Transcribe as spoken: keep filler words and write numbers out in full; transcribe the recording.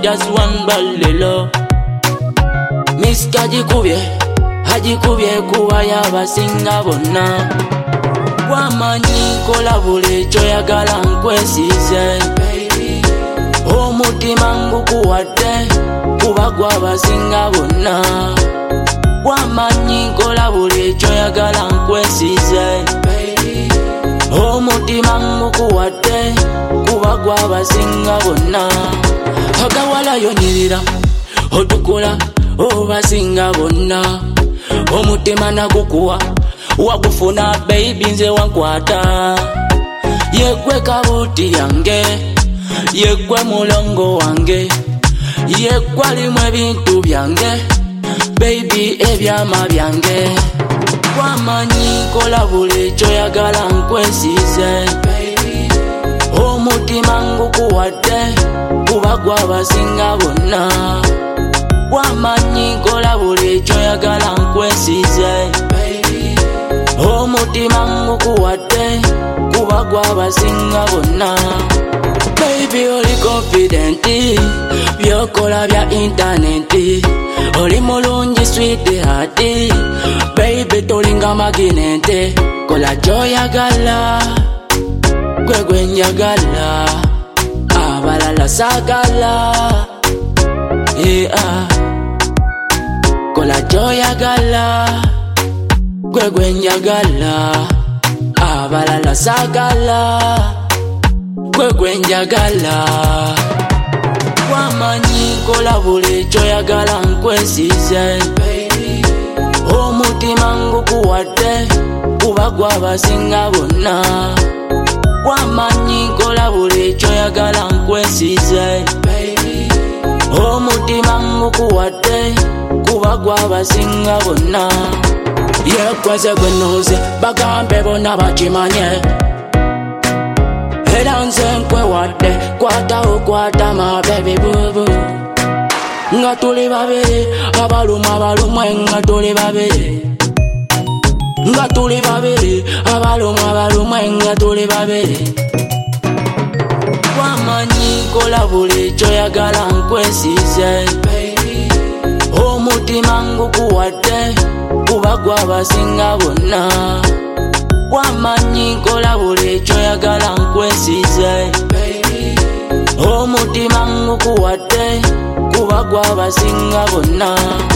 just one balelo. Miss Kajikubye, Hajikubye kuwa yabasinga bonna. Wamanyi kola buli kyoyagala nkwesize. Omutima ngukuwadde kuba gwabasinga bonna. Wamanyi kola buli kyoyagala nkwesize. Omutima ngukuwadde kuba gwabasinga bonna. Agawala yonirira otukula obasinga bonna. Omutima nagukuwa wakufuna baby nze wankwata. Yegwe kabuti yange, yegwe mulongo wange, yegwe alimu ebintu byange, baby ebyama byange. Wamanyi kola buli kyoyagala nkwesize. Omutima ngukuwadde kuba gwabasinga bonna. Wamanyi kola buli kyoyagala nkwesize. Omutima ngukuwadde kuba gwabasinga bonna. Baby oli confident, byokola bya internet. Oli mulungi sweetheart, baby tolinga magnet. Kola kyoyagala, gwe gwe njagala, abalala saagala. Yeah. Kola kyoyagala, gwe gwe njagala, abalala saagala. Gwe gwe njagala. Wamanyi kola buli kyoyagala nkwesize. Omutima ngukuwadde kuba gwabasinga bonna. Wamanyi kola buli kyoyagala nkwesize. Omutima ngukuwadde kuba gwabasinga bonna. Yekweze gwe nnoze bagambe bonna bakimanye. Era nze nkwewadde kwata okwata my baby boo boo. Nga tuli babiri abaluma abalumwe nga tuli babiri. Nga tuli babiri abaluma abalumwe nga tuli babiri. Wamanyi kola buli kyoyagala nkwesize. Omutima ngukuwadde kuba gwabasinga bonna. Wamanyi kola buli kyoyagala nkwesize. Omutima ngukuwadde kuba gwabasinga bonna.